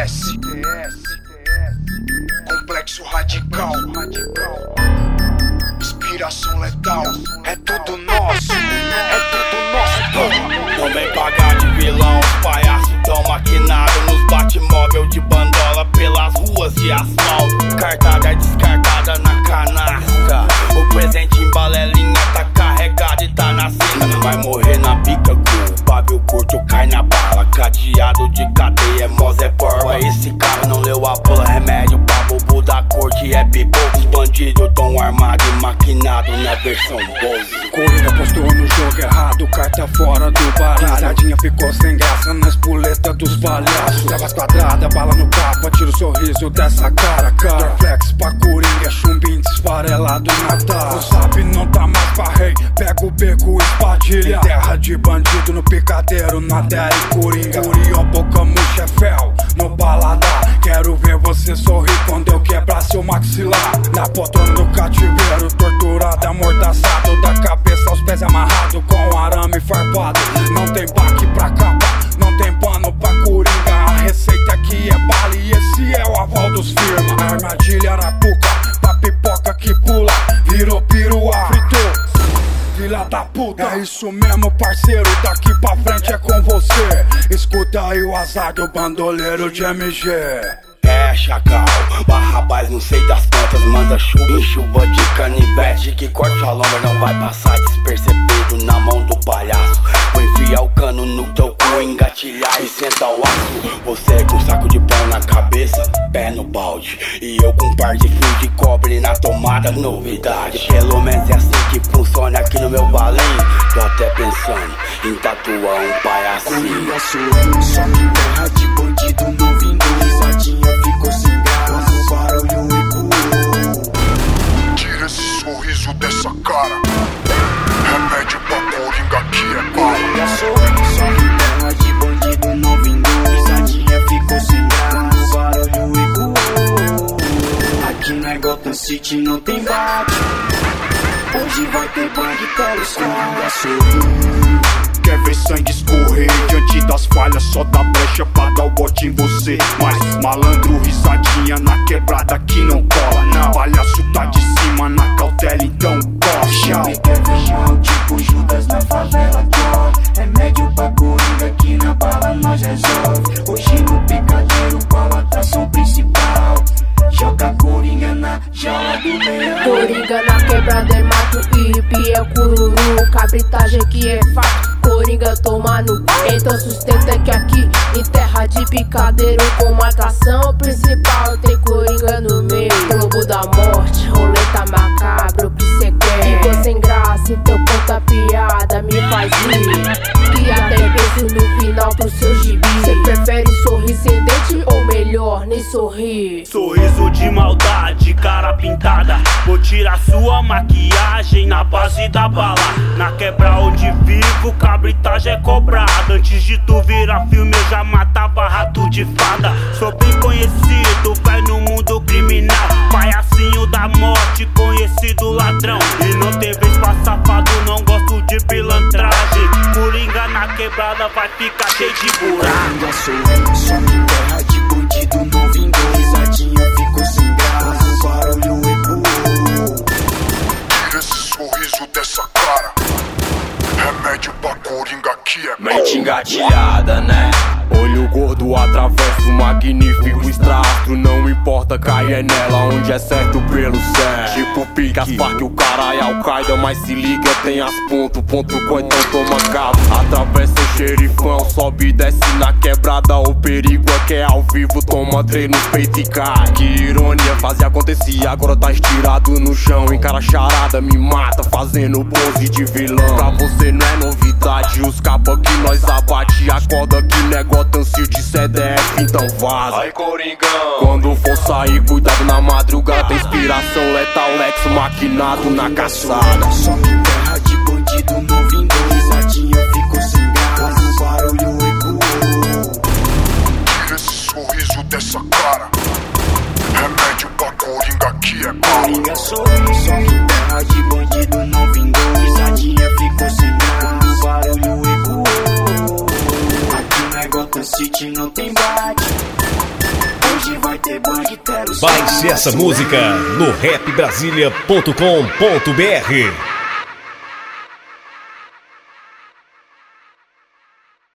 Complexo radical, inspiração letal. É tudo nosso, Não vem pagar de vilão, os palhaços tão maquinados nos Batmóvel de bandola pelas ruas de asfalto. Cartada descartada na canastra, o presente em balelinha tá carregado e tá na cena. Vai morrer na pica com o pavio curto, cai na bala. Cadeado de cadeia, é porra. Esse cara não leu a bula, remédio pra bobo da corte é pipoco. Os bandidos tão armados e maquinados na versão boa. Coringa postou no jogo errado, carta fora do baralho. Pisadinha ficou sem graça nas puletas dos palhaços. Travas quadradas, bala no capa, tira o sorriso dessa cara. Flex pra Coringa, chumbinho desfarelado na taça. Não sabe, não tá mais pra rei, pega o beco e espadilha. Em terra de bandido, no picadeiro, na terra e Coringa. Curió, boca murcha, fel, no paladar. Quero ver você sorrir quando eu quebrar seu maxilar. Na poltrona do cativeiro, torturado, amordaçado. Da cabeça aos pés amarrado, com arame farpado. Não tem baque pra capa, não tem pano pra Coringa. A receita aqui é bala e esse é o aval dos firma. Armadilha arapuca, pra pipoca que pula. Virou piruá, fritou, filha da puta. É isso mesmo, parceiro, daqui pra frente é com você. Escuta aí o azar do bandoleiro de MG. É chacal, barrabás não sei das quantas. Manda chuva em chuva de canivete que corta a lomba, não vai passar despercebido na mão do palhaço. Vou enfiar o cano no teu cu, engatilhar e sentar o aço. Você com saco de pão na cabeça, pé no balde. E eu com um par de fio de cobre na tomada, novidade. Pelo menos é assim que funciona aqui no meu balinho. Tô até pensando em tatuar um palhacinho. Coringa sorriu, só que terra de bandido não vingou. Risadinha ficou sem graça, o barulho ecoou. Tira esse sorriso dessa cara, remédio pra Coringa que é bala. Coringa sorriu, só que terra de bandido não vingou. Risadinha ficou sem graça, o barulho ecoou. Aqui na Gotham City não tem bate, hoje vai ter bang pelos Coringa sorriu. Quer ver sangue escorrer diante das falhas, só dá brecha pra dar o bote em você. Mas malandro, risadinha na quebrada que não cola, não. Palhaço tá de cima na cautela, então coxa. Me quer ver mal, tipo Judas na favela, Joy. Remédio pra Coringa que na bala nós resolve. Hoje no picadeiro, qual a atração principal? Joga Coringa na jaula do leão. Coringa na quebrada é mato, iripi é cururu. Cabritagem que é fato, Coringa toma no. Então sustenta que aqui em terra de picadeiro, com marcação principal tem Coringa no meio. Globo da morte, roleta macabra, o que cê quer? Ficou sem graça, então conta piada, me faz rir. Que até penso no final pro seu gibi. Cê prefere sorrir sem dente ou melhor, nem sorrir? Sorriso de maldade, cara pintada. Vou tirar sua maquiagem na base da bala. Na quebra onde vivo, cabritagem é cobrada. Antes de tu virar filme eu já matava rato de fada. Sou bem conhecido, vai no mundo criminal. Palhacinho da morte, conhecido ladrão. E não tem vez pra safado, não gosto de pilantragem. Coringa na quebrada vai ficar cheio de buraco. Coringa sorriu, só que terra de bandido não vingou. Risadinha ficou sem graça, o barulho ecoou. Tira esse sorriso dessa cara, remédio pra Coringa que é bala. Mente engatilhada, né? Olho gordo atravessa o magnífico extrato. Não importa, cai é nela onde é certo pelo certo. Tipo pique, as Farc, o cara é Al-Qaeda. Mas se liga, tem as ponto coitão toma cabo. Atravessa o xerifão, sobe e desce na quebrada. O perigo é que é ao vivo, toma treino no peito e cai. Que ironia, fazia acontecer, agora tá estirado no chão. Encara charada, me mata, fazendo pose de vilão. Pra você não é novidade, os capa que nós abate. Acorda que negócio City CDF, então vaza. Ai, Coringão, quando for sair, cuidado na madrugada. Tem inspiração letal, Lex maquinado na caçada. Só que terra de bandido não vingou. Risadinha ficou sem graça, o barulho ecoou. Tira esse sorriso dessa cara, remédio pra Coringa que é bala. Coringa sorriu, só que terra de bandido não vingou. Risadinha ficou sem graça, o barulho ecoou. Aqui na Gotham City não tem bate, ter bandido. Baixe essa música no rapbrasilia.com.br.